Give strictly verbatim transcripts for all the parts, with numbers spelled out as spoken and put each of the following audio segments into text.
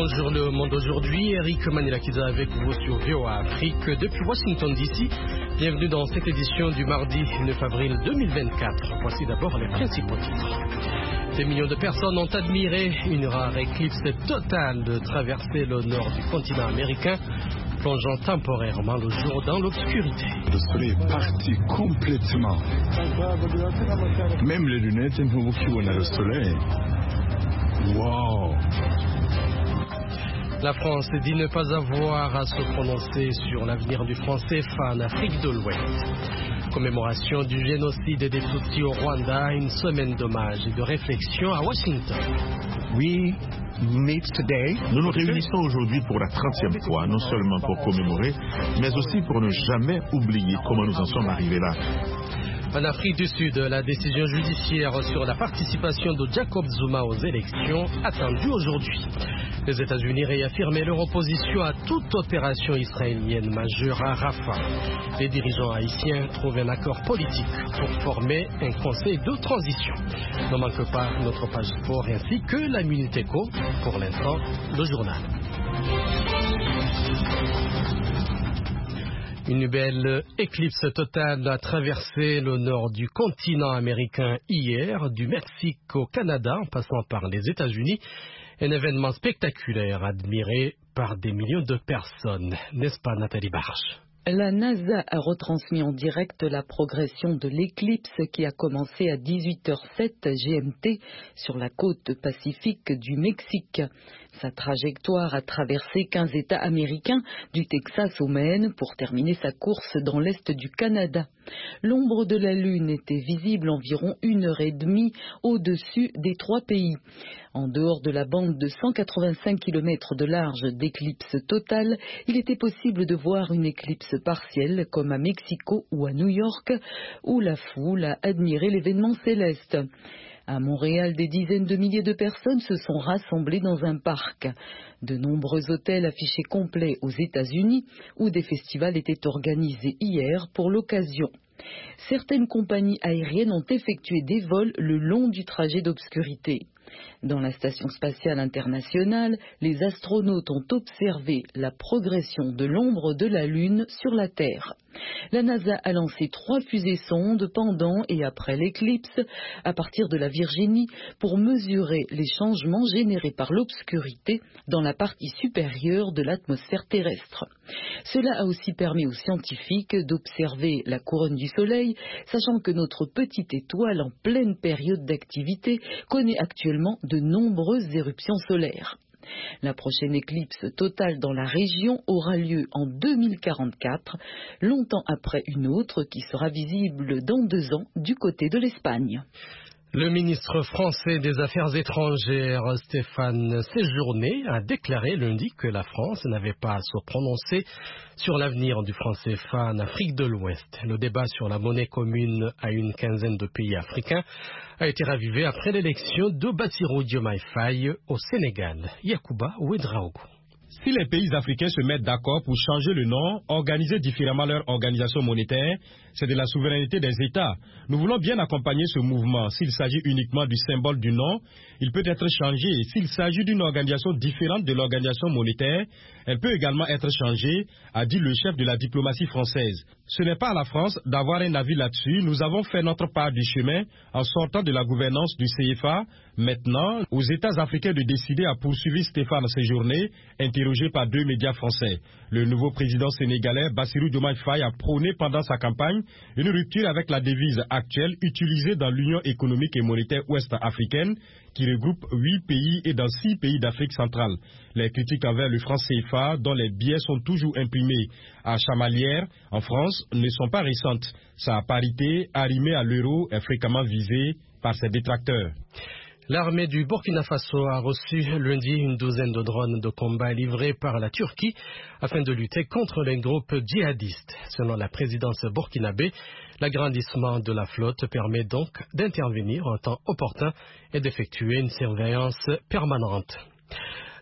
Bonjour le monde aujourd'hui, Eric Manilakiza avec vous sur V O A Afrique depuis Washington D C. Bienvenue dans cette édition du mardi neuf avril deux mille vingt-quatre. Voici d'abord les principaux titres. Des millions de personnes ont admiré une rare éclipse totale de traverser le nord du continent américain, plongeant temporairement le jour dans l'obscurité. Le soleil est parti complètement. Même les lunettes, nous on a le soleil. Wow! La France dit ne pas avoir à se prononcer sur l'avenir du franc C F A en Afrique de l'Ouest. Commémoration du génocide des Tutsis au Rwanda, une semaine d'hommage et de réflexion à Washington. We meet today. Nous nous réunissons aujourd'hui pour la trentième fois, non seulement pour commémorer, mais aussi pour ne jamais oublier comment nous en sommes arrivés là. En Afrique du Sud, la décision judiciaire sur la participation de Jacob Zuma aux élections attendue aujourd'hui. Les États-Unis réaffirmaient leur opposition à toute opération israélienne majeure à Rafah. Les dirigeants haïtiens trouvent un accord politique pour former un conseil de transition. Ne manque pas notre page sport ainsi que la Minute Éco. Pour l'instant, le journal. Une belle éclipse totale a traversé le nord du continent américain hier, du Mexique au Canada en passant par les États-Unis. Un événement spectaculaire admiré par des millions de personnes. N'est-ce pas, Nathalie Barche? La NASA a retransmis en direct la progression de l'éclipse qui a commencé à dix-huit heures zéro sept G M T sur la côte pacifique du Mexique. Sa trajectoire a traversé quinze États américains, du Texas au Maine, pour terminer sa course dans l'est du Canada. L'ombre de la Lune était visible environ une heure et demie au-dessus des trois pays. En dehors de la bande de cent quatre-vingt-cinq kilomètres de large d'éclipse totale, il était possible de voir une éclipse partielle comme à Mexico ou à New York, où la foule a admiré l'événement céleste. À Montréal, des dizaines de milliers de personnes se sont rassemblées dans un parc. De nombreux hôtels affichés complets aux États-Unis, où des festivals étaient organisés hier pour l'occasion. Certaines compagnies aériennes ont effectué des vols le long du trajet d'obscurité. Dans la Station spatiale internationale, les astronautes ont observé la progression de l'ombre de la Lune sur la Terre. La NASA a lancé trois fusées-sondes pendant et après l'éclipse à partir de la Virginie pour mesurer les changements générés par l'obscurité dans la partie supérieure de l'atmosphère terrestre. Cela a aussi permis aux scientifiques d'observer la couronne du Soleil, sachant que notre petite étoile en pleine période d'activité connaît actuellement de nombreuses éruptions solaires. La prochaine éclipse totale dans la région aura lieu en deux mille quarante-quatre, longtemps après une autre qui sera visible dans deux ans du côté de l'Espagne. Le ministre français des Affaires étrangères, Stéphane Séjourné, a déclaré lundi que la France n'avait pas à se prononcer sur l'avenir du franc C F A en Afrique de l'Ouest. Le débat sur la monnaie commune à une quinzaine de pays africains a été ravivé après l'élection de Bassirou Diomaye Faye au Sénégal. Yacouba Ouedraogo. Si les pays africains se mettent d'accord pour changer le nom, organiser différemment leur organisation monétaire, c'est de la souveraineté des États. Nous voulons bien accompagner ce mouvement. S'il s'agit uniquement du symbole du nom, il peut être changé. S'il s'agit d'une organisation différente de l'organisation monétaire, elle peut également être changée, a dit le chef de la diplomatie française. Ce n'est pas à la France d'avoir un avis là-dessus. Nous avons fait notre part du chemin en sortant de la gouvernance du C F A. Maintenant, aux États africains de décider à poursuivre Stéphane Séjourné, interrogé par deux médias français. Le nouveau président sénégalais, Bassirou Diomaye Faye, a prôné pendant sa campagne une rupture avec la devise actuelle utilisée dans l'Union économique et monétaire ouest-africaine, qui regroupe huit pays et dans six pays d'Afrique centrale. Les critiques envers le franc C F A, dont les billets sont toujours imprimés à chamalières en France, ne sont pas récentes. Sa parité, arrimée à l'euro, est fréquemment visée par ses détracteurs. L'armée du Burkina Faso a reçu lundi une douzaine de drones de combat livrés par la Turquie afin de lutter contre les groupes djihadistes. Selon la présidence burkinabé, l'agrandissement de la flotte permet donc d'intervenir en temps opportun et d'effectuer une surveillance permanente.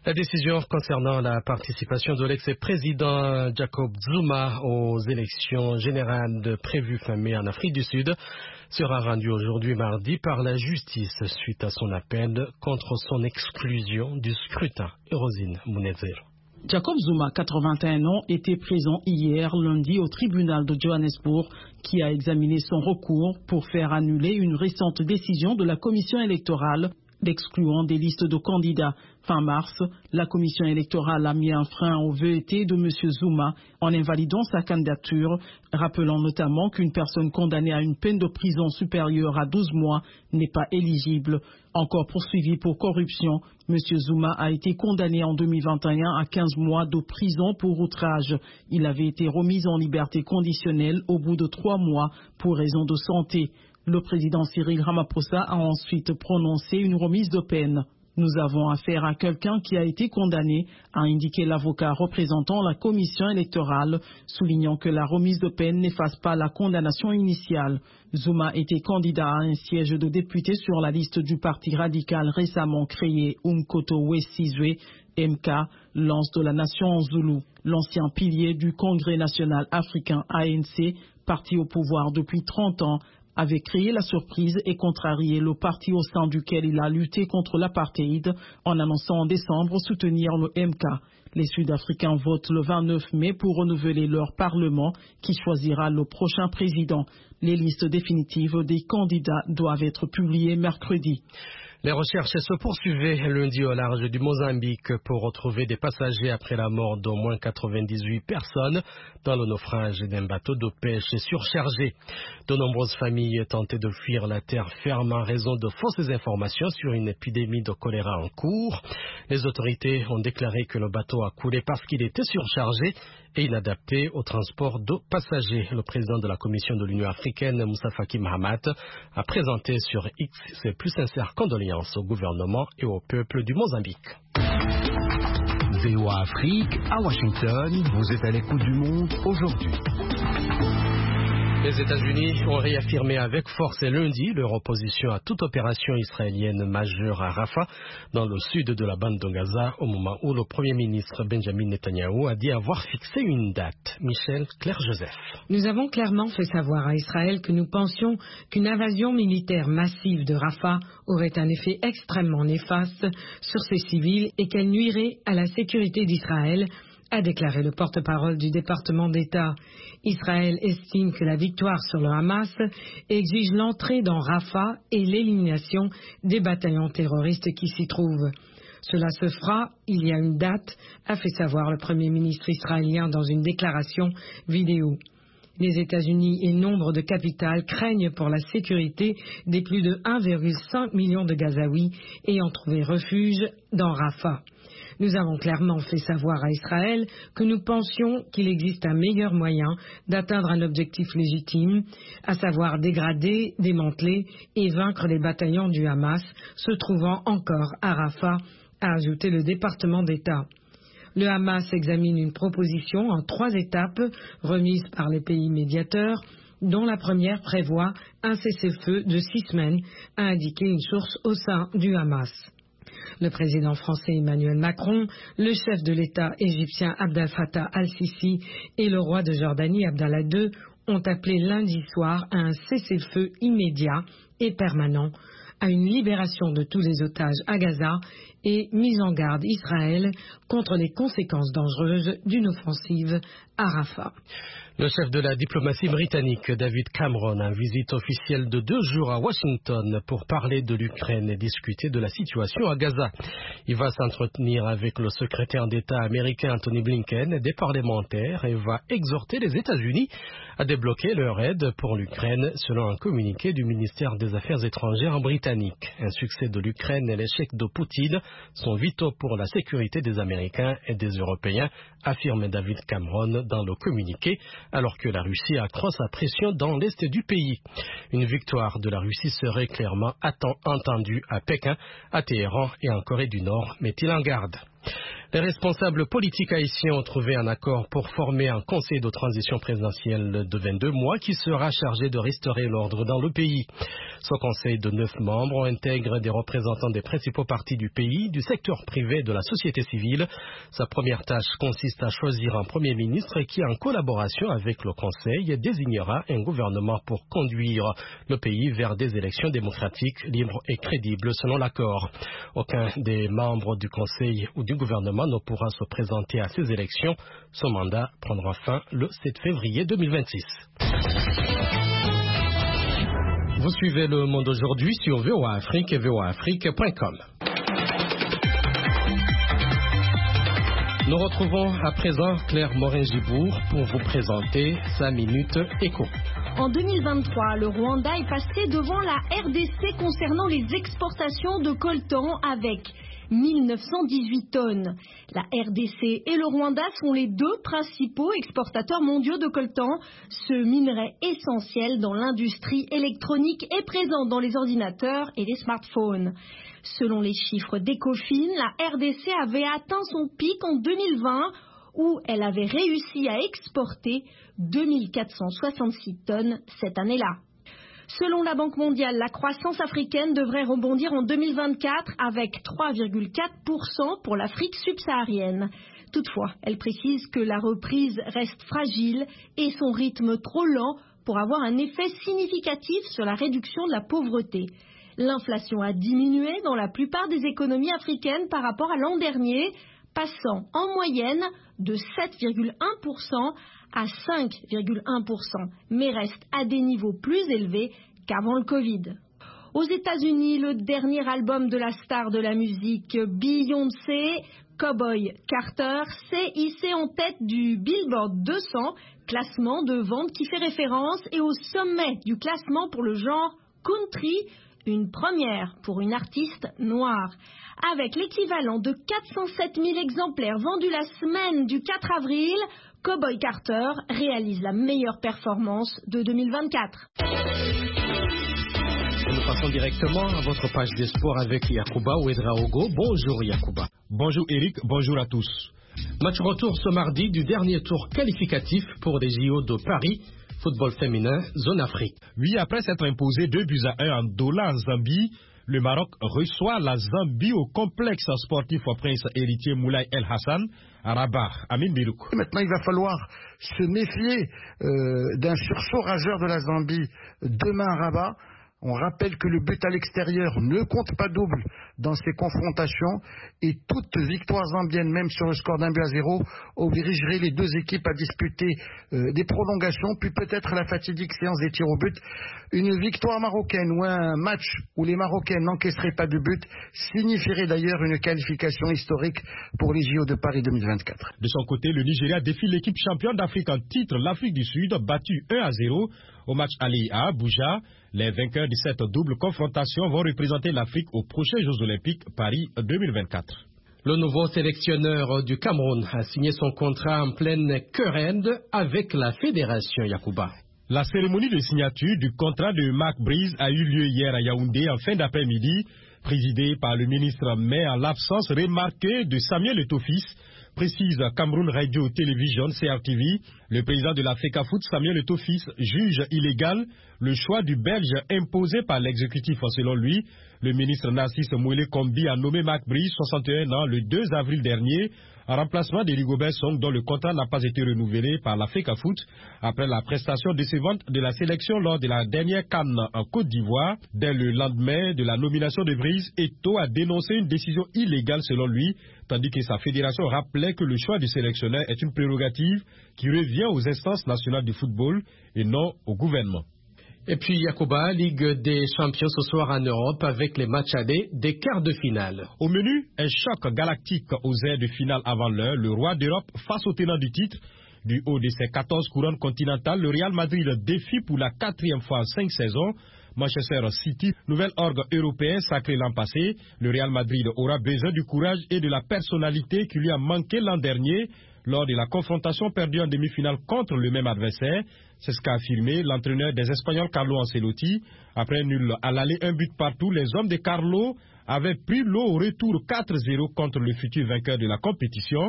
La décision concernant la participation de l'ex-président Jacob Zuma aux élections générales prévues fin mai en Afrique du Sud sera rendue aujourd'hui mardi par la justice suite à son appel contre son exclusion du scrutin. Rosine Munezero. Jacob Zuma, quatre-vingt-un ans, était présent hier lundi au tribunal de Johannesburg qui a examiné son recours pour faire annuler une récente décision de la commission électorale l'excluant des listes de candidats. Fin mars, la commission électorale a mis un frein aux velléités de M. Zuma en invalidant sa candidature, rappelant notamment qu'une personne condamnée à une peine de prison supérieure à douze mois n'est pas éligible. Encore poursuivi pour corruption, M. Zuma a été condamné en deux mille vingt et un à quinze mois de prison pour outrage. Il avait été remis en liberté conditionnelle au bout de trois mois pour raison de santé. Le président Cyril Ramaphosa a ensuite prononcé une remise de peine. Nous avons affaire à quelqu'un qui a été condamné, a indiqué l'avocat représentant la commission électorale, soulignant que la remise de peine n'efface pas la condamnation initiale. Zuma était candidat à un siège de député sur la liste du parti radical récemment créé Umkhonto we Sizwe, M K, lance de la nation en Zoulou. L'ancien pilier du Congrès national africain A N C, parti au pouvoir depuis trente ans, avait créé la surprise et contrarié le parti au sein duquel il a lutté contre l'apartheid en annonçant en décembre soutenir le M K. Les Sud-Africains votent le vingt-neuf mai pour renouveler leur parlement qui choisira le prochain président. Les listes définitives des candidats doivent être publiées mercredi. Les recherches se poursuivaient lundi au large du Mozambique pour retrouver des passagers après la mort d'au moins quatre-vingt-dix-huit personnes dans le naufrage d'un bateau de pêche surchargé. De nombreuses familles tentaient de fuir la terre ferme en raison de fausses informations sur une épidémie de choléra en cours. Les autorités ont déclaré que le bateau a coulé parce qu'il était surchargé et inadapté au transport de passagers. Le président de la Commission de l'Union africaine, Moussa Faki Mahamat, a présenté sur X ses plus sincères condoléances au gouvernement et au peuple du Mozambique. V O A Afrique, à Washington, vous êtes à l'écoute du monde aujourd'hui. Les États-Unis ont réaffirmé avec force lundi leur opposition à toute opération israélienne majeure à Rafah, dans le sud de la bande de Gaza, au moment où le Premier ministre Benjamin Netanyahou a dit avoir fixé une date. Michel Claire-Joseph. Nous avons clairement fait savoir à Israël que nous pensions qu'une invasion militaire massive de Rafah aurait un effet extrêmement néfaste sur ses civils et qu'elle nuirait à la sécurité d'Israël, a déclaré le porte-parole du département d'État. Israël estime que la victoire sur le Hamas exige l'entrée dans Rafah et l'élimination des bataillons terroristes qui s'y trouvent. Cela se fera, il y a une date, a fait savoir le Premier ministre israélien dans une déclaration vidéo. Les États-Unis et nombre de capitales craignent pour la sécurité des plus de un virgule cinq million de Gazaouis ayant trouvé refuge dans Rafah. Nous avons clairement fait savoir à Israël que nous pensions qu'il existe un meilleur moyen d'atteindre un objectif légitime, à savoir dégrader, démanteler et vaincre les bataillons du Hamas se trouvant encore à Rafah, a ajouté le département d'État. Le Hamas examine une proposition en trois étapes remise par les pays médiateurs, dont la première prévoit un cessez-le-feu de six semaines, a indiqué une source au sein du Hamas. Le président français Emmanuel Macron, le chef de l'État égyptien Abdel Fattah al-Sisi et le roi de Jordanie Abdallah deux ont appelé lundi soir à un cessez-le-feu immédiat et permanent, à une libération de tous les otages à Gaza et mise en garde Israël contre les conséquences dangereuses d'une offensive à Rafah. Le chef de la diplomatie britannique, David Cameron, en visite officielle de deux jours à Washington pour parler de l'Ukraine et discuter de la situation à Gaza. Il va s'entretenir avec le secrétaire d'État américain Anthony Blinken, des parlementaires, et va exhorter les États-Unis à débloquer leur aide pour l'Ukraine, selon un communiqué du ministère des Affaires étrangères britannique. Un succès de l'Ukraine et l'échec de Poutine sont vitaux pour la sécurité des Américains et des Européens, affirme David Cameron dans le communiqué, alors que la Russie accroît sa pression dans l'est du pays. Une victoire de la Russie serait clairement entendue à Pékin, à Téhéran et en Corée du Nord, met-il en garde. Les responsables politiques haïtiens ont trouvé un accord pour former un conseil de transition présidentielle de vingt-deux mois qui sera chargé de restaurer l'ordre dans le pays. Ce conseil de neuf membres intègre des représentants des principaux partis du pays, du secteur privé et de la société civile. Sa première tâche consiste à choisir un premier ministre qui, en collaboration avec le conseil, désignera un gouvernement pour conduire le pays vers des élections démocratiques, libres et crédibles selon l'accord. Aucun des membres du conseil ou du gouvernement ne pourra se présenter à ces élections. Son mandat prendra fin le sept février deux mille vingt-six. Vous suivez Le Monde aujourd'hui sur V O A Afrique et V O A Afrique point com. Nous retrouvons à présent Claire Morin-Gibour pour vous présenter sa Minute Éco. En deux mille vingt-trois, le Rwanda est passé devant la R D C concernant les exportations de coltan avec mille neuf cent dix-huit tonnes. La R D C et le Rwanda sont les deux principaux exportateurs mondiaux de coltan. Ce minerai essentiel dans l'industrie électronique est présent dans les ordinateurs et les smartphones. Selon les chiffres d'Ecofin, la R D C avait atteint son pic en deux mille vingt où elle avait réussi à exporter deux mille quatre cent soixante-six tonnes cette année-là. Selon la Banque mondiale, la croissance africaine devrait rebondir en deux mille vingt-quatre avec trois virgule quatre pour cent pour l'Afrique subsaharienne. Toutefois, elle précise que la reprise reste fragile et son rythme trop lent pour avoir un effet significatif sur la réduction de la pauvreté. L'inflation a diminué dans la plupart des économies africaines par rapport à l'an dernier, passant en moyenne de sept virgule un pour cent à cinq virgule un pour cent, mais reste à des niveaux plus élevés qu'avant le Covid. Aux États-Unis, le dernier album de la star de la musique Beyoncé, Cowboy Carter, s'est hissé en tête du Billboard deux cents, classement de vente qui fait référence, et au sommet du classement pour le genre country, une première pour une artiste noire. Avec l'équivalent de quatre cent sept mille exemplaires vendus la semaine du quatre avril, Cowboy Carter réalise la meilleure performance de deux mille vingt-quatre. Nous passons directement à votre page des sports avec Yacouba Ouedraogo. Bonjour Yacouba. Bonjour Eric, bonjour à tous. Match retour ce mardi du dernier tour qualificatif pour les J O de Paris. Football féminin, zone Afrique. Oui, après s'être imposé deux buts à un en Douala en Zambie, le Maroc reçoit la Zambie au complexe sportif au prince héritier Moulay El Hassan à Rabat. Amin Birouk. Maintenant, il va falloir se méfier euh, d'un sursaut rageur de la Zambie demain à Rabat. On rappelle que le but à l'extérieur ne compte pas double dans ces confrontations et toute victoire zambienne, même sur le score d'un but à zéro, obligerait les deux équipes à disputer euh, des prolongations, puis peut-être la fatidique séance des tirs au but. Une victoire marocaine ou un match où les Marocains n'encaisseraient pas de but signifierait d'ailleurs une qualification historique pour les J O de Paris deux mille vingt-quatre. De son côté, le Nigeria défie l'équipe championne d'Afrique en titre, l'Afrique du Sud, battue un à zéro au match aller à Abuja. Les vainqueurs de cette double confrontation vont représenter l'Afrique aux prochains Jeux Olympiques Paris deux mille vingt-quatre. Le nouveau sélectionneur du Cameroun a signé son contrat en pleine querelle avec la fédération Yacouba. La cérémonie de signature du contrat de Mark Breeze a eu lieu hier à Yaoundé en fin d'après-midi, présidée par le ministre, mais en l'absence remarquée de Samuel Eto'o-Fils, précise Cameroun Radio Television C R T V. Le président de la FECAFOOT, Samuel Eto'o-Fils, juge illégal le choix du Belge imposé par l'exécutif. Selon lui, le ministre Narcisse Mouélé Kombi a nommé Mark Breeze, soixante et un ans, le deux avril dernier, en remplacement de Rigobert Song, dont le contrat n'a pas été renouvelé par la FECAFOOT après la prestation décevante de la sélection lors de la dernière CAN en Côte d'Ivoire. Dès le lendemain de la nomination de Breeze, Eto'o a dénoncé une décision illégale selon lui, tandis que sa fédération rappelait que le choix du sélectionneur est une prérogative qui revient aux instances nationales du football et non au gouvernement. Et puis Yacouba, Ligue des champions ce soir en Europe avec les matchs allés des quarts de finale. Au menu, un choc galactique aux airs de finale avant l'heure. Le roi d'Europe face au tenant du titre. Du haut de ses quatorze couronnes continentales, le Real Madrid défie pour la quatrième fois en cinq saisons Manchester City, nouvel orgue européen sacré l'an passé. Le Real Madrid aura besoin du courage et de la personnalité qui lui a manqué l'an dernier lors de la confrontation perdue en demi-finale contre le même adversaire. C'est ce qu'a affirmé l'entraîneur des Espagnols Carlo Ancelotti. Après nul à l'aller, un but partout, les hommes de Carlo avaient pris l'eau au retour quatre zéro contre le futur vainqueur de la compétition.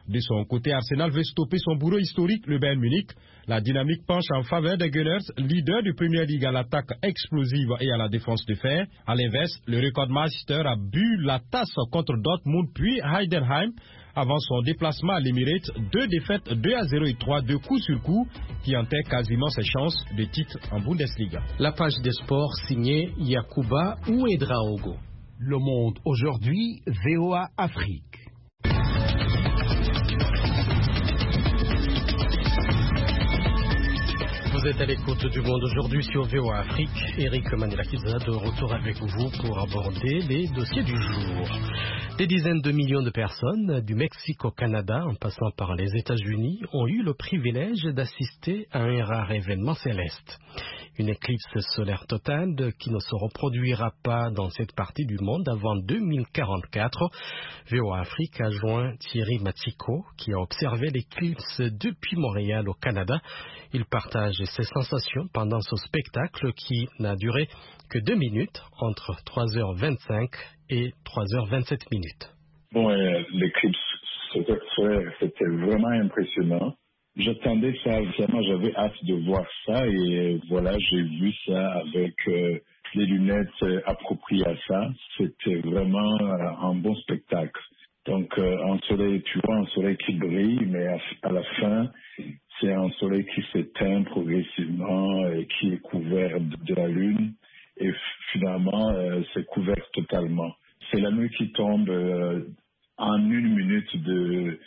De son côté, Arsenal veut stopper son bourreau historique, le Bayern Munich. La dynamique penche en faveur des Gunners, leader du Premier League à l'attaque explosive et à la défense de fer. À l'inverse, le recordmaster a bu la tasse contre Dortmund puis Heidenheim avant son déplacement à l'Emirates. Deux défaites, deux à zéro et trois, deux coups sur coup, qui enterrent quasiment ses chances de titre en Bundesliga. La page des sports signée Yakuba Ouedraogo. Le Monde aujourd'hui, V O A Afrique. Vous êtes à l'écoute du Monde aujourd'hui sur V O A Afrique. Eric Manelakiza de retour avec vous pour aborder les dossiers du jour. Des dizaines de millions de personnes, du Mexique au Canada, en passant par les États-Unis, ont eu le privilège d'assister à un rare événement céleste. Une éclipse solaire totale qui ne se reproduira pas dans cette partie du monde avant deux mille quarante-quatre. V O A Afrique a joint Thierry Matiko qui a observé l'éclipse depuis Montréal au Canada. Il partage ses sensations pendant ce spectacle qui n'a duré que deux minutes, entre trois heures vingt-cinq et trois heures vingt-sept minutes. Bon, euh, l'éclipse solaire, c'était vraiment impressionnant. J'attendais ça, vraiment, j'avais hâte de voir ça et voilà, j'ai vu ça avec euh, les lunettes euh, appropriées à ça. C'était vraiment euh, un bon spectacle. Donc, euh, un soleil, tu vois, un soleil qui brille, mais à, à la fin, c'est un soleil qui s'éteint progressivement et qui est couvert de, de la lune et finalement, euh, c'est couvert totalement. C'est la nuit qui tombe euh, en une minute de,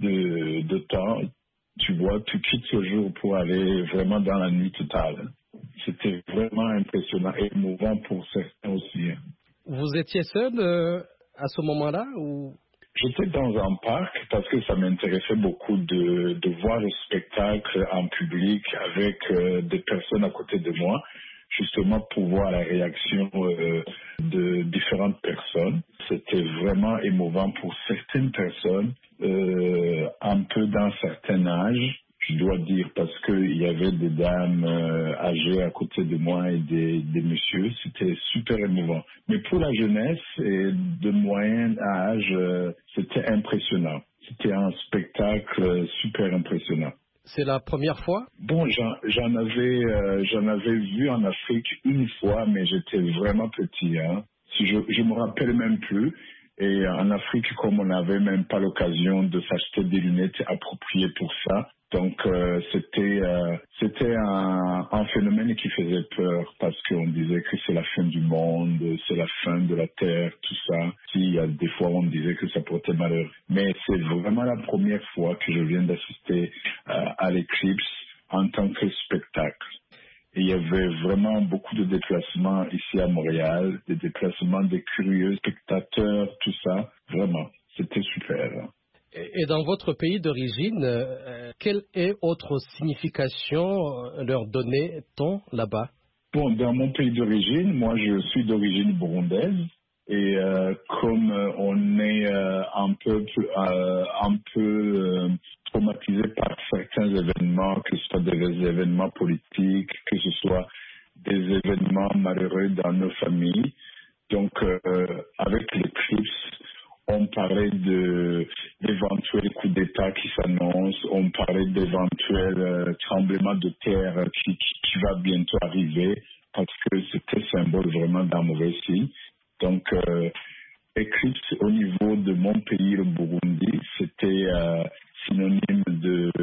de, de temps. Tu vois, tu quittes ce jour pour aller vraiment dans la nuit totale. C'était vraiment impressionnant et émouvant pour certains aussi. Vous étiez seul euh, à ce moment-là ou... J'étais dans un parc parce que ça m'intéressait beaucoup de, de voir le spectacle en public avec euh, des personnes à côté de moi, justement pour voir la réaction euh, de différentes personnes. C'était vraiment émouvant pour certaines personnes, euh, un peu d'un certain âge, je dois dire, parce qu'il y avait des dames euh, âgées à côté de moi et des, des messieurs. C'était super émouvant. Mais pour la jeunesse et de moyen âge, euh, c'était impressionnant. C'était un spectacle super impressionnant. C'est la première fois? Bon, j'en, j'en avais, euh, j'en avais vu en Afrique une fois, mais j'étais vraiment petit. Hein. Si je, je me rappelle même plus. Et en Afrique, comme on n'avait même pas l'occasion de s'acheter des lunettes appropriées pour ça, donc euh, c'était, euh, c'était un, un phénomène qui faisait peur parce qu'on disait que c'est la fin du monde, c'est la fin de la Terre, tout ça. Si, euh, des fois, on disait que ça portait malheur. Mais c'est vraiment la première fois que je viens d'assister euh, à l'éclipse en tant que spectacle. Et il y avait vraiment beaucoup de déplacements ici à Montréal, des déplacements des curieux spectateurs, tout ça. Vraiment, c'était super. Et dans votre pays d'origine, euh, quelle est autre signification leur donnait-on là-bas? Bon, dans mon pays d'origine, moi je suis d'origine burundaise. Et euh, comme euh, on est euh, un peu, euh, un peu euh, traumatisé par certains événements, que ce soit des événements politiques, que ce soit des événements malheureux dans nos familles. Donc, euh, avec l'éclipse, on parlait de, d'éventuels coups d'État qui s'annoncent, on parlait d'éventuels euh, tremblements de terre qui, qui, qui va bientôt arriver, parce que c'était symbole vraiment d'un mauvais signe. Donc, euh, éclipse au niveau de mon pays, le Burundi, c'était euh, synonyme de,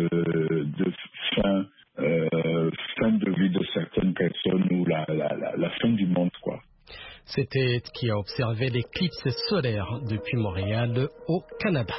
de fin, euh, fin de vie de certaines personnes ou la, la, la, la fin du monde, quoi. C'était qui a observé l'éclipse solaire depuis Montréal au Canada.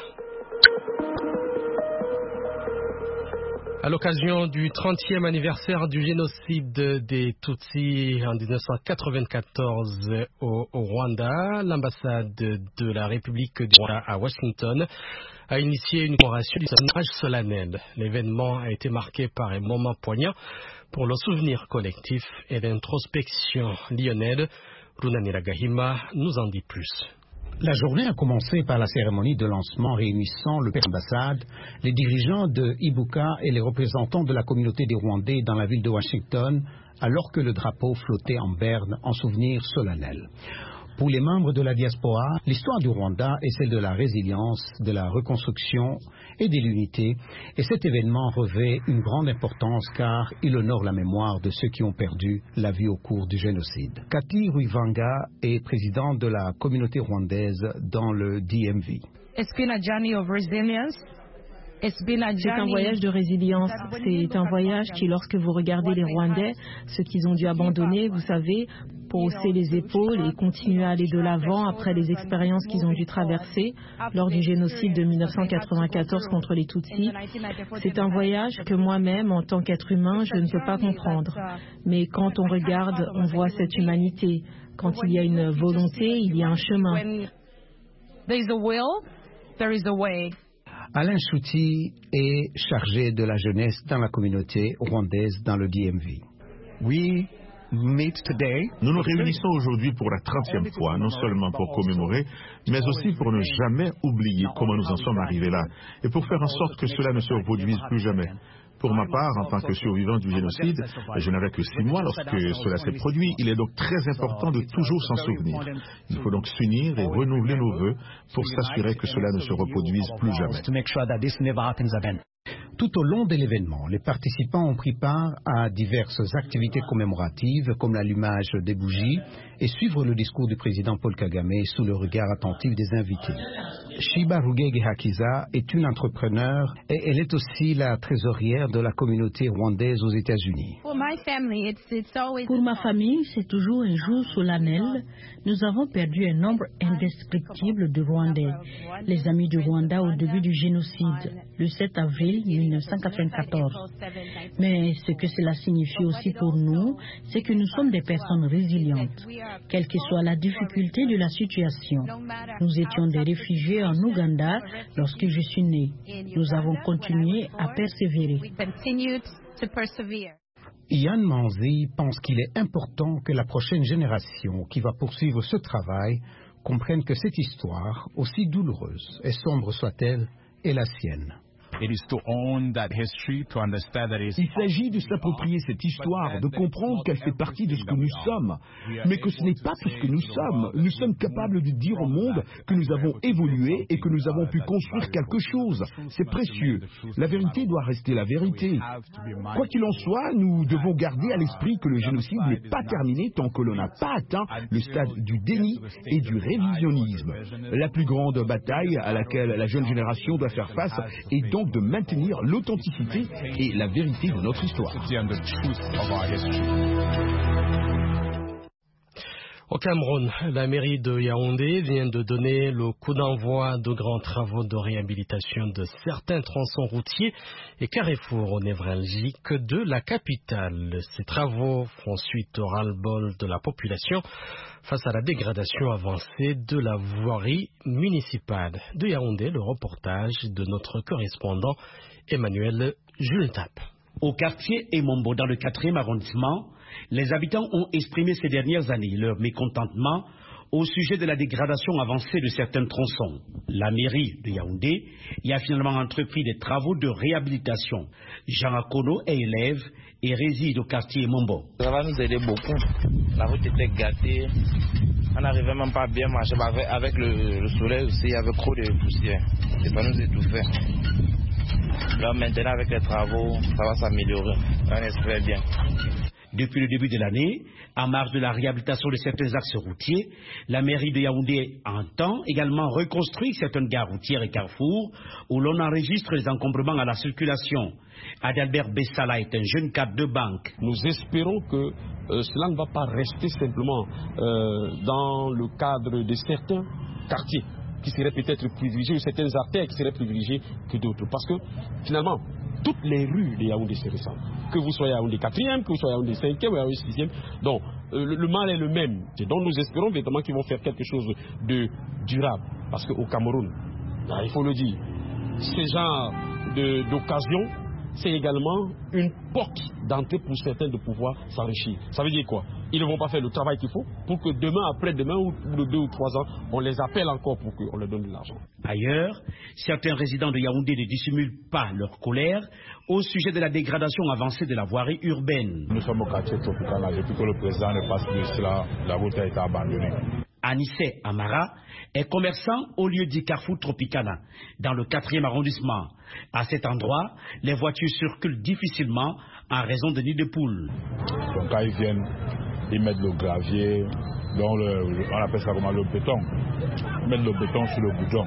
À l'occasion du trentième anniversaire du génocide des Tutsis en dix-neuf cent quatre-vingt-quatorze au, au Rwanda, l'ambassade de la République du Rwanda à Washington a initié une commémoration du hommage solennel. L'événement a été marqué par un moment poignant pour le souvenir collectif et l'introspection. Lionel Runanira Gahima nous en dit plus. La journée a commencé par la cérémonie de lancement réunissant le père d'ambassade, les dirigeants de Ibuka et les représentants de la communauté des Rwandais dans la ville de Washington, alors que le drapeau flottait en berne en souvenir solennel. Pour les membres de la diaspora, l'histoire du Rwanda est celle de la résilience, de la reconstruction et de l'unité. Et cet événement revêt une grande importance car il honore la mémoire de ceux qui ont perdu la vie au cours du génocide. Cathy Ruivanga est présidente de la communauté rwandaise dans le D M V. It's been a journey of resilience. C'est un voyage de résilience. C'est un voyage qui, lorsque vous regardez les Rwandais, ce qu'ils ont dû abandonner, vous savez, pour hausser les épaules et continuer à aller de l'avant après les expériences qu'ils ont dû traverser lors du génocide de mille neuf cent quatre-vingt-quatorze contre les Tutsis. C'est un voyage que moi-même, en tant qu'être humain, je ne peux pas comprendre. Mais quand on regarde, on voit cette humanité. Quand il y a une volonté, il y a un chemin. There is a will, there is a way. Alain Chouti est chargé de la jeunesse dans la communauté rwandaise dans le D M V. Oui. Nous nous réunissons aujourd'hui pour la trentième fois, non seulement pour commémorer, mais aussi pour ne jamais oublier comment nous en sommes arrivés là, et pour faire en sorte que cela ne se reproduise plus jamais. Pour ma part, en tant que survivant du génocide, je n'avais que six mois lorsque cela s'est produit. Il est donc très important de toujours s'en souvenir. Il faut donc s'unir et renouveler nos vœux pour s'assurer que cela ne se reproduise plus jamais. Tout au long de l'événement, les participants ont pris part à diverses activités commémoratives comme l'allumage des bougies et suivre le discours du président Paul Kagame sous le regard attentif des invités. Shiba Rugege Hakiza est une entrepreneure et elle est aussi la trésorière de la communauté rwandaise aux États-Unis. Pour ma famille, c'est toujours un jour solennel. Nous avons perdu un nombre indescriptible de Rwandais, les amis du Rwanda au début du génocide, le sept avril mille neuf cent quatre-vingt-quatorze. Mais ce que cela signifie aussi pour nous, c'est que nous sommes des personnes résilientes, quelle que soit la difficulté de la situation. Nous étions des réfugiés en Ouganda lorsque je suis né. Nous avons continué à persévérer. Yann Manzi pense qu'il est important que la prochaine génération qui va poursuivre ce travail comprenne que cette histoire, aussi douloureuse et sombre soit-elle, est la sienne. Il s'agit de s'approprier cette histoire, de comprendre qu'elle fait partie de ce que nous sommes, mais que ce n'est pas tout ce que nous sommes. Nous sommes capables de dire au monde que nous avons évolué et que nous avons pu construire quelque chose. C'est précieux. La vérité doit rester la vérité. Quoi qu'il en soit, nous devons garder à l'esprit que le génocide n'est pas terminé tant que l'on n'a pas atteint le stade du déni et du révisionnisme. La plus grande bataille à laquelle la jeune génération doit faire face est donc de maintenir l'authenticité et la vérité de notre histoire. Au Cameroun, la mairie de Yaoundé vient de donner le coup d'envoi de grands travaux de réhabilitation de certains tronçons routiers et carrefours névralgiques de la capitale. Ces travaux font suite au ras-le-bol de la population face à la dégradation avancée de la voirie municipale. De Yaoundé, le reportage de notre correspondant Emmanuel Jultap. Au quartier Emombo, dans le quatrième arrondissement, les habitants ont exprimé ces dernières années leur mécontentement au sujet de la dégradation avancée de certains tronçons. La mairie de Yaoundé y a finalement entrepris des travaux de réhabilitation. Jean Akono est élève et réside au quartier Emombo. Ça va nous aider beaucoup. La route était gâtée. On n'arrivait même pas à bien marcher. Avec, avec le, le soleil aussi, il y avait trop de poussière. C'est pas nous étouffer. Là maintenant avec les travaux, ça va s'améliorer. On espère bien. Depuis le début de l'année, en marge de la réhabilitation de certains axes routiers, la mairie de Yaoundé entend également reconstruire certaines gares routières et carrefours où l'on enregistre les encombrements à la circulation. Adalbert Bessala est un jeune cadre de banque. Nous espérons que euh, cela ne va pas rester simplement euh, dans le cadre de certains quartiers qui seraient peut-être privilégiés, ou certaines artères qui seraient privilégiées que d'autres. Parce que finalement, toutes les rues de Yaoundé se ressemblent. Que vous soyez à Yaoundé quatrième, que vous soyez à Yaoundé cinquième ou à Yaoundé sixième. Donc, euh, le, le mal est le même. Et donc, nous espérons véritablement qu'ils vont faire quelque chose de durable. Parce qu'au Cameroun, là, il faut le dire, ce genre d'occasion, c'est également une porte d'entrée pour certains de pouvoir s'enrichir. Ça veut dire quoi? Ils ne vont pas faire le travail qu'il faut pour que demain, après-demain, ou de deux ou trois ans, on les appelle encore pour qu'on leur donne de l'argent. Ailleurs, certains résidents de Yaoundé ne dissimulent pas leur colère au sujet de la dégradation avancée de la voirie urbaine. Nous sommes au quartier tropical, depuis que le président ne passe de cela, la route a été abandonnée. Anissé Amara est commerçant au lieu dit Carrefour Tropicana, dans le quatrième arrondissement. À cet endroit, les voitures circulent difficilement en raison de nids de poules. Donc quand ils viennent, ils mettent le gravier, donc le, on appelle ça comment, le béton. Ils mettent le béton sur le boudon.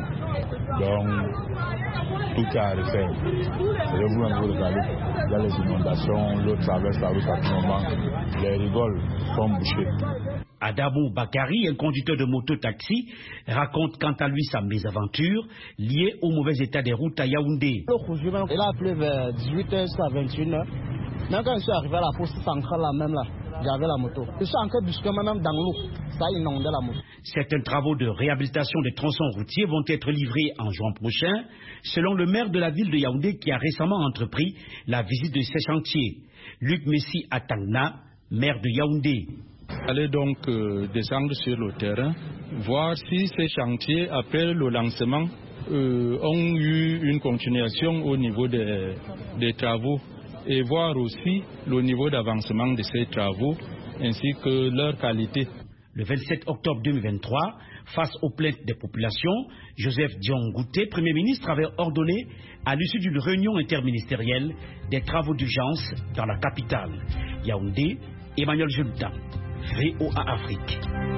Donc tout est à refaire. Et vous-même vous regardez, il y a les inondations, l'eau traverse la route à tout moment, les rigoles sont bouchées. Adamou Bakari, un conducteur de moto-taxi, raconte quant à lui sa mésaventure liée au mauvais état des routes à Yaoundé. Il a appelé vers dix-huit heures à vingt et une heures. Même quand je suis arrivé à la poste centrale, là même là, j'avais la moto. Je suis encore busqué même dans l'eau. Ça inondait la moto. Certains travaux de réhabilitation des tronçons routiers vont être livrés en juin prochain, selon le maire de la ville de Yaoundé qui a récemment entrepris la visite de ces chantiers. Luc Messi Atangna, maire de Yaoundé. Allez donc euh, descendre sur le terrain, voir si ces chantiers, après le lancement, euh, ont eu une continuation au niveau des, des travaux et voir aussi le niveau d'avancement de ces travaux ainsi que leur qualité. Le vingt-sept octobre deux mille vingt-trois, face aux plaintes des populations, Joseph Diong Gouté, Premier ministre, avait ordonné, à l'issue d'une réunion interministérielle, des travaux d'urgence dans la capitale. Yaoundé, Emmanuel Junta. V O A Afrique.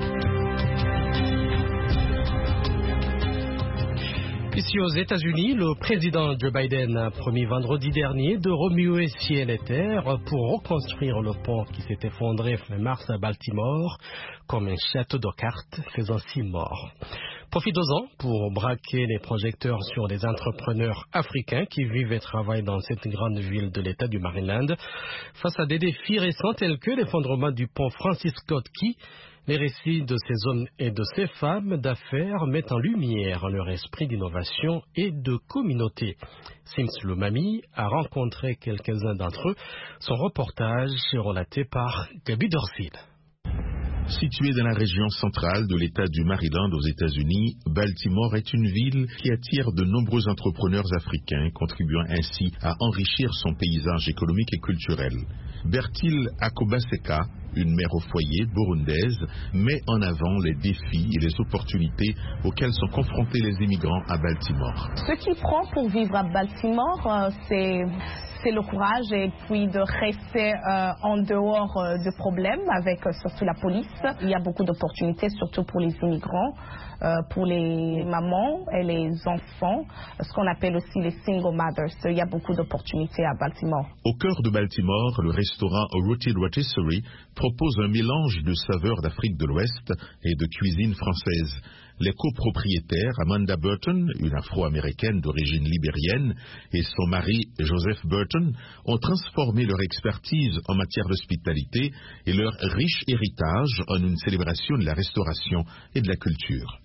Ici aux États-Unis, le président Joe Biden a promis vendredi dernier de remuer ciel et terre pour reconstruire le pont qui s'est effondré fin mars à Baltimore comme un château de cartes faisant six morts. Profitons-en pour braquer les projecteurs sur les entrepreneurs africains qui vivent et travaillent dans cette grande ville de l'État du Maryland face à des défis récents tels que l'effondrement du pont Francis Scott Key. Les récits de ces hommes et de ces femmes d'affaires mettent en lumière leur esprit d'innovation et de communauté. Sims Lumami a rencontré quelques-uns d'entre eux. Son reportage est relaté par Gabi Dorsil. Située dans la région centrale de l'État du Maryland aux États-Unis, Baltimore est une ville qui attire de nombreux entrepreneurs africains, contribuant ainsi à enrichir son paysage économique et culturel. Bertil Akobaseka, une mère au foyer burundaise, met en avant les défis et les opportunités auxquels sont confrontés les immigrants à Baltimore. Ce qui prend pour vivre à Baltimore, euh, c'est... c'est le courage et puis de rester euh, en dehors euh, de problèmes avec euh, surtout la police. Il y a beaucoup d'opportunités, surtout pour les immigrants, euh, pour les mamans et les enfants, ce qu'on appelle aussi les single mothers. Il y a beaucoup d'opportunités à Baltimore. Au cœur de Baltimore, le restaurant Rooted Rotisserie propose un mélange de saveurs d'Afrique de l'Ouest et de cuisine française. Les copropriétaires Amanda Burton, une afro-américaine d'origine libérienne, et son mari Joseph Burton ont transformé leur expertise en matière d'hospitalité et leur riche héritage en une célébration de la restauration et de la culture.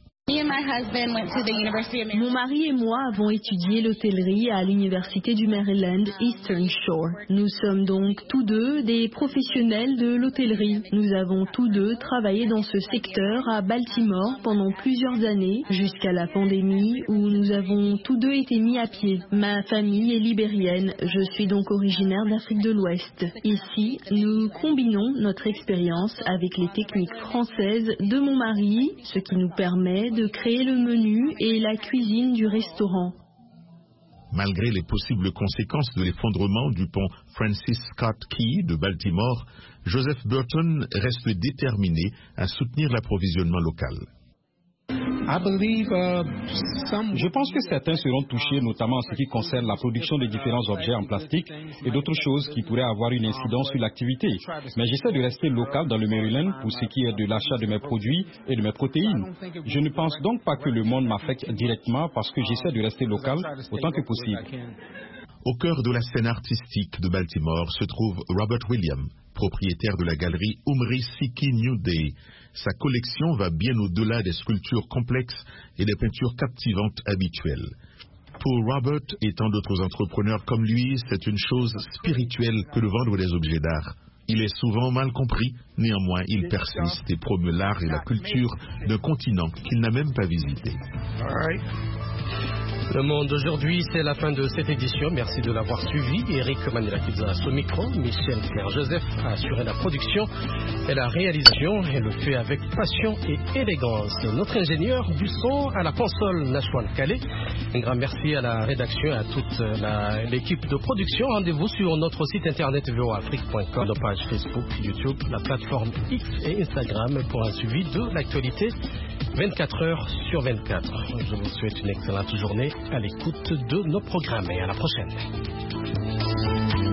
Mon mari et moi avons étudié l'hôtellerie à l'université du Maryland Eastern Shore. Nous sommes donc tous deux des professionnels de l'hôtellerie. Nous avons tous deux travaillé dans ce secteur à Baltimore pendant plusieurs années, jusqu'à la pandémie où nous avons tous deux été mis à pied. Ma famille est libérienne, je suis donc originaire d'Afrique de l'Ouest. Ici, nous combinons notre expérience avec les techniques françaises de mon mari, ce qui nous permet de de créer le menu et la cuisine du restaurant. Malgré les possibles conséquences de l'effondrement du pont Francis Scott Key de Baltimore, Joseph Burton reste déterminé à soutenir l'approvisionnement local. Je pense que certains seront touchés, notamment en ce qui concerne la production de différents objets en plastique et d'autres choses qui pourraient avoir une incidence sur l'activité. Mais j'essaie de rester local dans le Maryland pour ce qui est de l'achat de mes produits et de mes protéines. Je ne pense donc pas que le monde m'affecte directement parce que j'essaie de rester local autant que possible. Au cœur de la scène artistique de Baltimore se trouve Robert Williams, propriétaire de la galerie Umri Siki New Day. Sa collection va bien au-delà des sculptures complexes et des peintures captivantes habituelles. Pour Robert et tant d'autres entrepreneurs comme lui, c'est une chose spirituelle que de vendre des objets d'art. Il est souvent mal compris, néanmoins il persiste et promeut l'art et la culture d'un continent qu'il n'a même pas visité. Le Monde aujourd'hui, c'est la fin de cette édition. Merci de l'avoir suivi. Eric Manilakidza à ce micro, Michel Pierre-Joseph a assuré la production et la réalisation et le fait avec passion et élégance. Notre ingénieur du son à la console, Nashwan Calais. Un grand merci à la rédaction et à toute l'équipe de production. Rendez-vous sur notre site internet v o afrique point com, nos pages Facebook, YouTube, la plateforme X et Instagram pour un suivi de l'actualité vingt-quatre heures sur vingt-quatre. Je vous souhaite une excellente journée à l'écoute de nos programmes et à la prochaine.